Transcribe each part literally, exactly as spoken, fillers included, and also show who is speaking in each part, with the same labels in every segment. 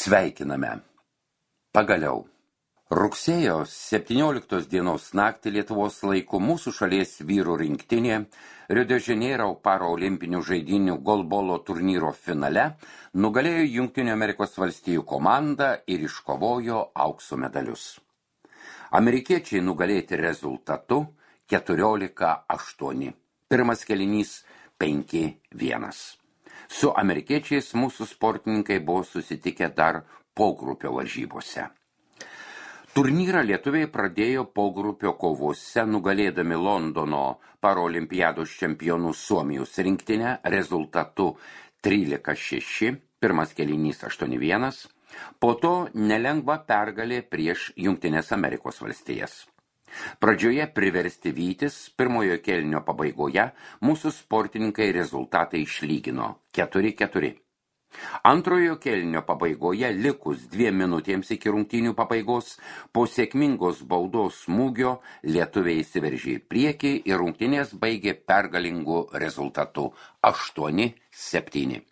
Speaker 1: Sveikiname. Pagaliau. Rugsėjo septynioliktos dienos naktį Lietuvos laiku mūsų šalies vyrų rinktinė Rio de Janeiro paraolimpinių žaidynių golbolo turnyro finale nugalėjo Jungtinių Amerikos valstijų komandą ir iškovojo aukso medalius. Amerikiečiai nugalėti rezultatu keturiolika aštuoni. Pirmas kėlinys penki vienas. Su amerikiečiais mūsų sportininkai buvo susitikę dar pogrupio varžybose. Turnyrą lietuviai pradėjo pogrupio kovose nugalėdami Londono paraolimpiados čempionų Suomijos rinktinę rezultatu trylika šeši, pirmas kėlinys aštuoni vienas, po to nelengva pergalė prieš Jungtines Amerikos valstijas. Pradžioje priversti vytis, pirmojo kėlinio pabaigoje mūsų sportininkai rezultatą išlygino keturi keturi. Antrojo kėlinio pabaigoje, likus dviem minutėms iki rungtynių pabaigos, po sėkmingos baudos smūgio lietuviai įsiveržė į priekį ir rungtynės baigė pergalingu rezultatu aštuoni septyni.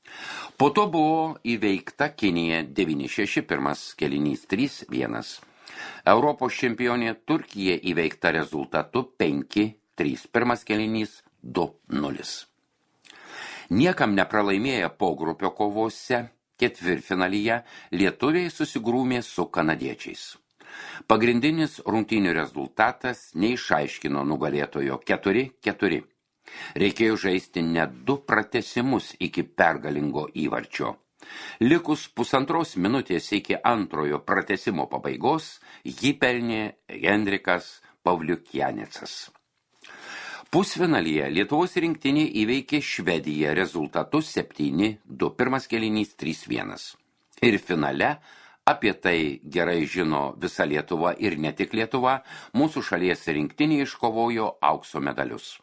Speaker 1: Po to buvo įveikta Kinija devyni šeši, pirmas kėlinys trys vienas. Europos čempionė Turkija įveikta rezultatu penki trys, pirmas kėlinys du nulis. Niekam nepralaimėję pogrupio kovose, ketvirtfinalyje lietuviai susigrūmė su kanadiečiais. Pagrindinis rungtynių rezultatas neišaiškino nugalėtojo keturi keturi. Reikėjo žaisti net du pratęsimus iki pergalingo įvarčio. Likus pusantros minutės iki antrojo pratęsimo pabaigos, jį pelnė Henrikas Pavliukianecas. Pusfinalyje Lietuvos rinktinė įveikė Švediją rezultatu septyni du, pirmas kėlinys trys vienas. Ir finale, apie tai gerai žino visa Lietuva ir ne tik Lietuva, mūsų šalies rinktinė iškovojo aukso medalius.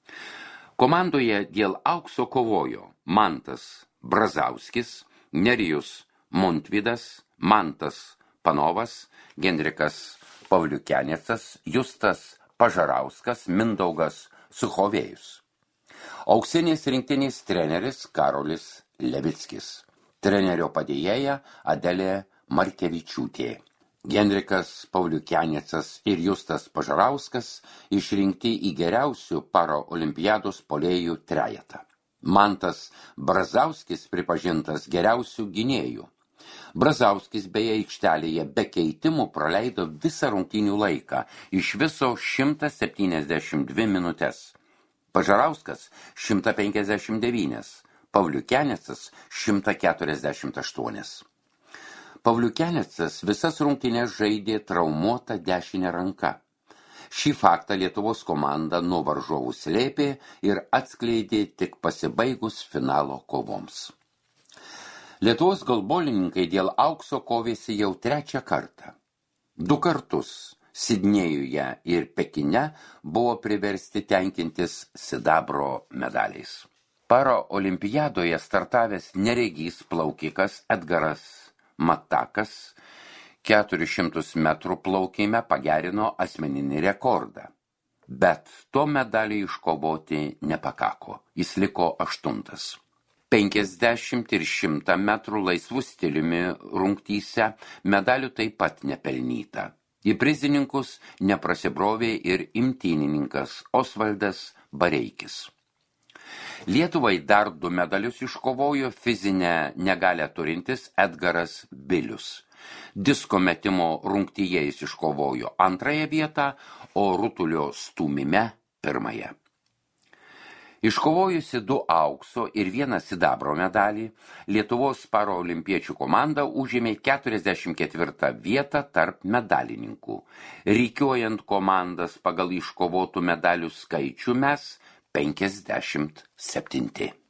Speaker 1: Komandoje dėl aukso kovojo Mantas Brazauskis, Nerijus Montvydas, Mantas Panovas, Henrikas Pavliukianecas, Justas Pažarauskas, Mindaugas Suchovėjus. Auksinės rinktinės treneris Karolis Levickis. Trenerio padėjėja Adelė Markevičiūtė. Henrikas Pavliukianecas ir Justas Pažarauskas išrinkti į geriausių paraolimpiados puolėjų trejetą. Mantas Brazauskis pripažintas geriausių gynėjų. Brazauskis beje aikštelėje be keitimų praleido visą rungtynių laiką, iš viso šimtas septyniasdešimt dvi minutės. Pažarauskas šimtas penkiasdešimt devynias, Pavliukianecas šimtas keturiasdešimt aštuonias. Pavliukianecas visas rungtynes žaidė traumuota dešinė ranka. Šį faktą Lietuvos komanda nuo varžovų slėpė ir atskleidė tik pasibaigus finalo kovoms. Lietuvos golbolininkai dėl aukso kovėsi jau trečią kartą. Du kartus Sidnėjuje ir Pekine buvo priversti tenkintis sidabro medaliais. Paraolimpiadoje startavęs neregys plaukikas Edgaras Matakas keturis šimtus metrų plaukime pagerino asmeninį rekordą. Bet to medalį iškovoti nepakako, jis liko aštuntas. penkiasdešimt ir šimtą metrų laisvų stiliumi rungtyse medalių taip pat nepelnyta. Į prizininkus neprasibrovė ir imtynininkas Osvaldas Bareikis. Lietuvai dar du medalius iškovojo fizinę negalią turintis Edgaras Bilius. Disko metimo rungtyje jis iškovojo antrąją vietą, o rutulio stūmime pirmąją. Iškovojusi du aukso ir vieną sidabro medalį, Lietuvos paraolimpiečių komanda užėmė keturiasdešimt ketvirtą vietą tarp medalininkų. Rikiuojant komandas pagal iškovotų medalių skaičių mes penkiasdešimt septinti.